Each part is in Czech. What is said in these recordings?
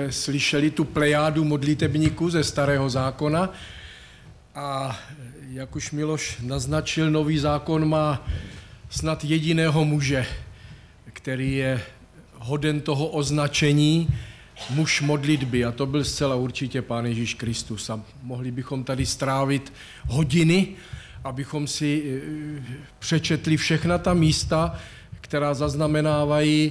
jsme slyšeli tu plejádu modlitebníků ze Starého zákona a jak už Miloš naznačil, Nový zákon má snad jediného muže, který je hoden toho označení muž modlitby, a to byl zcela určitě Pán Ježíš Kristus. A mohli bychom tady strávit hodiny, abychom si přečetli všechna ta místa, která zaznamenávají,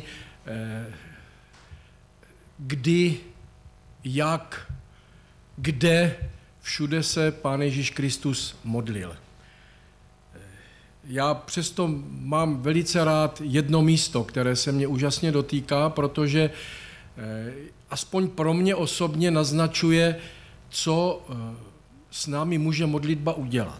kdy, jak, kde všude se Pán Ježíš Kristus modlil. Já přesto mám velice rád jedno místo, které se mě úžasně dotýká, protože aspoň pro mě osobně naznačuje, co s námi může modlitba udělat.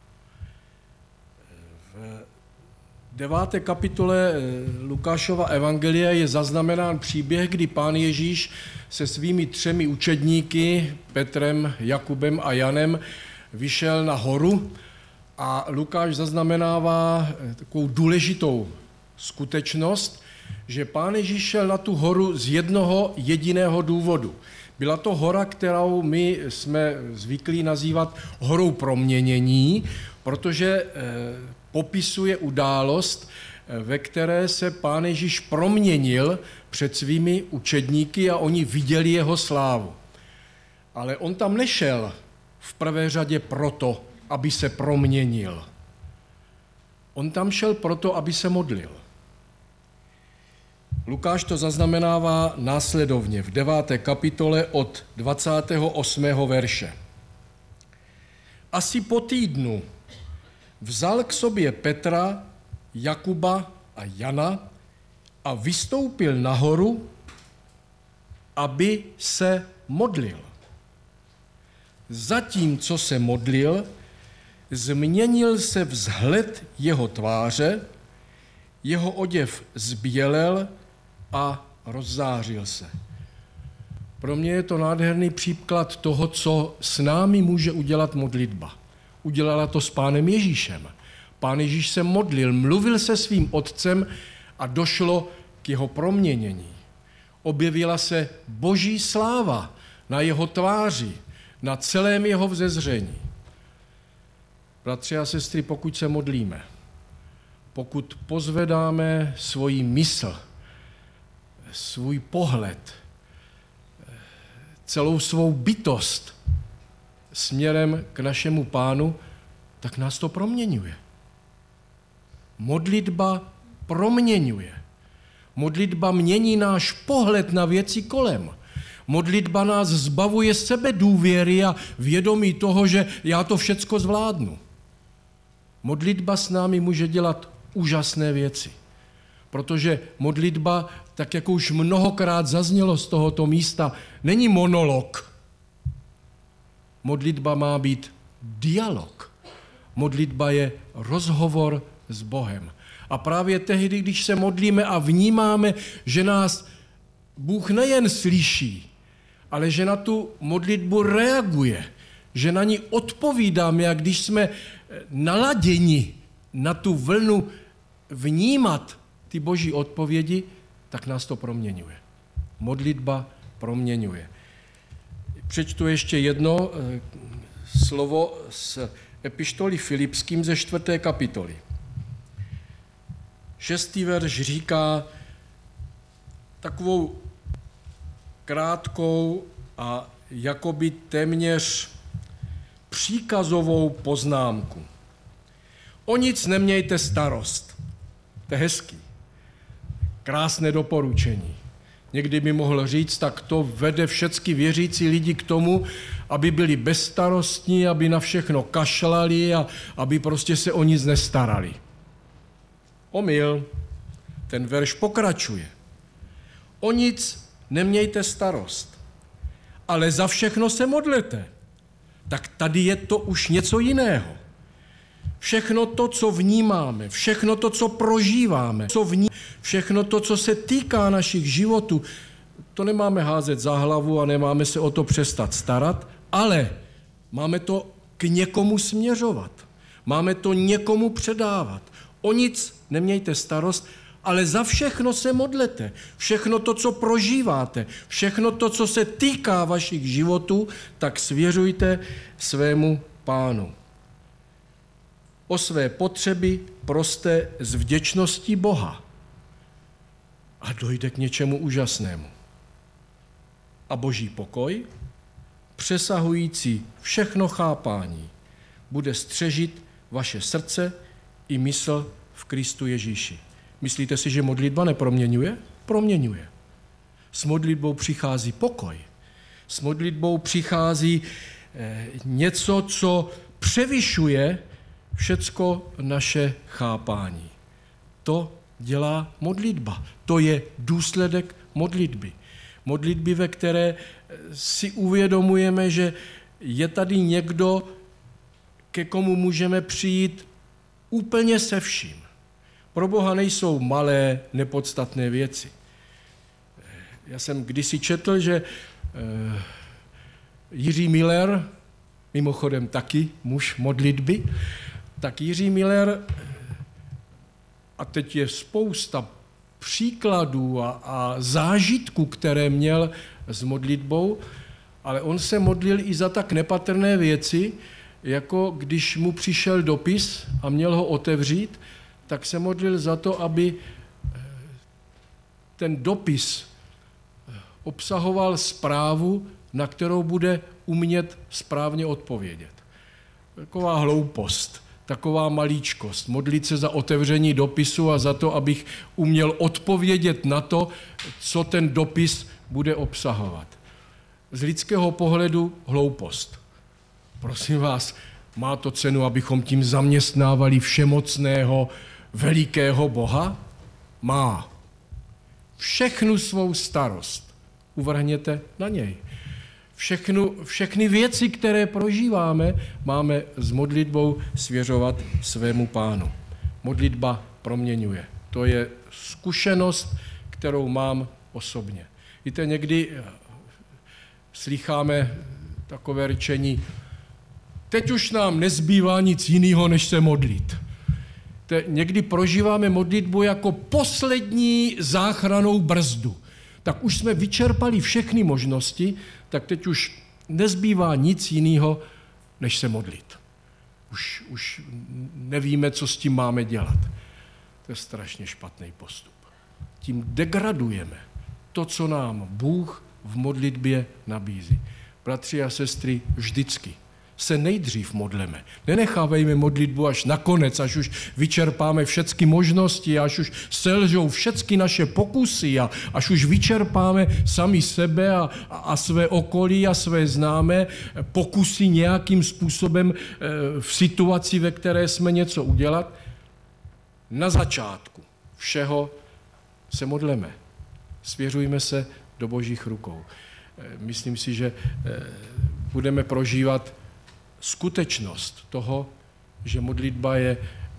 V 9. kapitole Lukášova evangelia je zaznamenán příběh, kdy Pán Ježíš se svými 3 učedníky, Petrem, Jakubem a Janem, vyšel na horu a Lukáš zaznamenává takovou důležitou skutečnost, že Pán Ježíš šel na tu horu z jednoho jediného důvodu. Byla to hora, kterou my jsme zvyklí nazývat horou proměnění, protože popisuje událost, ve které se Pán Ježíš proměnil před svými učedníky a oni viděli jeho slávu. Ale on tam nešel v prvé řadě proto, aby se proměnil. On tam šel proto, aby se modlil. Lukáš to zaznamenává následovně v 9. kapitole od 28. verše. Asi po týdnu vzal k sobě Petra, Jakuba a Jana a vystoupil nahoru, aby se modlil. Zatímco se modlil, změnil se vzhled jeho tváře, jeho oděv zbělel a rozzářil se. Pro mě je to nádherný příklad toho, co s námi může udělat modlitba. Udělala to s Pánem Ježíšem. Pán Ježíš se modlil, mluvil se svým otcem a došlo k jeho proměnění. Objevila se boží sláva na jeho tváři, na celém jeho vzezření. Bratři a sestry, pokud se modlíme, pokud pozvedáme svoji mysl, svůj pohled, celou svou bytost směrem k našemu Pánu, tak nás to proměňuje. Modlitba proměňuje. Modlitba mění náš pohled na věci kolem. Modlitba nás zbavuje sebedůvěry a vědomí toho, že já to všecko zvládnu. Modlitba s námi může dělat úžasné věci, protože modlitba, tak jako už mnohokrát zaznělo z tohoto místa, není monolog. Modlitba má být dialog. Modlitba je rozhovor s Bohem. A právě tehdy, když se modlíme a vnímáme, že nás Bůh nejen slyší, ale že na tu modlitbu reaguje, že na ní odpovídáme, a když jsme naladěni na tu vlnu vnímat ty boží odpovědi, tak nás to proměňuje. Modlitba proměňuje. Přečtu ještě jedno slovo z epištoly Filipským ze 4. kapitoly. 6. verš říká takovou krátkou a jakoby téměř příkazovou poznámku. O nic nemějte starost. To je hezký. Krásné doporučení. Někdy by mohl říct, tak to vede všechny věřící lidi k tomu, aby byli bezstarostní, aby na všechno kašlali a aby prostě se o nic nestarali. Omyl. Ten verš pokračuje. O nic nemějte starost, ale za všechno se modlete. Tak tady je to už něco jiného. Všechno to, co vnímáme, všechno to, co prožíváme, všechno to, co se týká našich životů, to nemáme házet za hlavu a nemáme se o to přestat starat, ale máme to k někomu směřovat. Máme to někomu předávat. O nic nemějte starost, ale za všechno se modlete. Všechno to, co prožíváte, všechno to, co se týká vašich životů, tak svěřujte svému Pánu. O své potřeby proste s vděčností Boha a dojde k něčemu úžasnému. A Boží pokoj, přesahující všechno chápání, bude střežit vaše srdce i mysl v Kristu Ježíši. Myslíte si, že modlitba neproměňuje? Proměňuje. S modlitbou přichází pokoj. S modlitbou přichází něco, co převyšuje všecko naše chápání. To dělá modlitba. To je důsledek modlitby. Modlitby, ve které si uvědomujeme, že je tady někdo, ke komu můžeme přijít úplně se vším. Pro Boha nejsou malé, nepodstatné věci. Já jsem kdysi četl, že Jiří Miller, mimochodem taky muž modlitby, tak Jiří Miller, a teď je spousta příkladů a zážitků, které měl s modlitbou, ale on se modlil i za tak nepatrné věci, jako když mu přišel dopis a měl ho otevřít, tak se modlil za to, aby ten dopis obsahoval zprávu, na kterou bude umět správně odpovědět. Taková hloupost, taková malíčkost. Modlit se za otevření dopisu a za to, abych uměl odpovědět na to, co ten dopis bude obsahovat. Z lidského pohledu hloupost. Prosím vás, má to cenu, abychom tím zaměstnávali všemocného, velikého Boha? Má. Všechnu svou starost uvrhněte na něj. Všechny věci, které prožíváme, máme s modlitbou svěřovat svému Pánu. Modlitba proměňuje. To je zkušenost, kterou mám osobně. Víte, někdy slýcháme takové řečení, teď už nám nezbývá nic jiného, než se modlit. Někdy prožíváme modlitbu jako poslední záchrannou brzdu. Tak už jsme vyčerpali všechny možnosti, tak teď už nezbývá nic jiného, než se modlit. Už nevíme, co s tím máme dělat. To je strašně špatný postup. Tím degradujeme to, co nám Bůh v modlitbě nabízí. Bratři a sestry, vždycky se nejdřív modleme. Nenechávejme modlitbu až nakonec, až už vyčerpáme všechny možnosti, až už selžou všechny naše pokusy a až už vyčerpáme sami sebe a své okolí a své známé pokusy nějakým způsobem v situaci, ve které jsme něco udělat. Na začátku všeho se modleme. Svěřujme se do Božích rukou. Myslím si, že budeme prožívat skutečnost toho, že modlitba je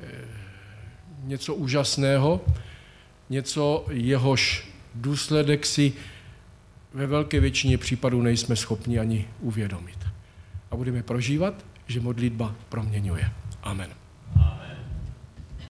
něco úžasného, něco, jehož důsledek si ve velké většině případů nejsme schopni ani uvědomit. A budeme prožívat, že modlitba proměňuje. Amen.